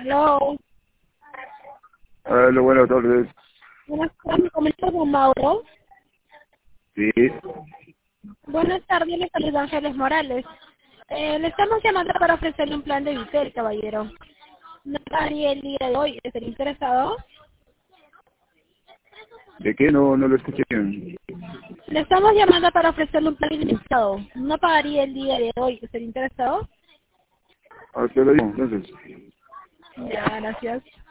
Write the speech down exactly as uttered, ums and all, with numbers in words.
Hello. Hola, buenas tardes. Buenas tardes, comento con Mauro. Sí. Buenas tardes, le saluda Ángeles Morales. Eh, le estamos llamando para ofrecerle un plan de Vitel, caballero. No pagaría el día de hoy. ¿Estaría interesado? ¿De qué? No, no lo escuché bien. Le estamos llamando para ofrecerle un plan ilimitado. No pagaría el día de hoy. ¿Estaría interesado? Ah, te lo digo, entonces. Ya, gracias.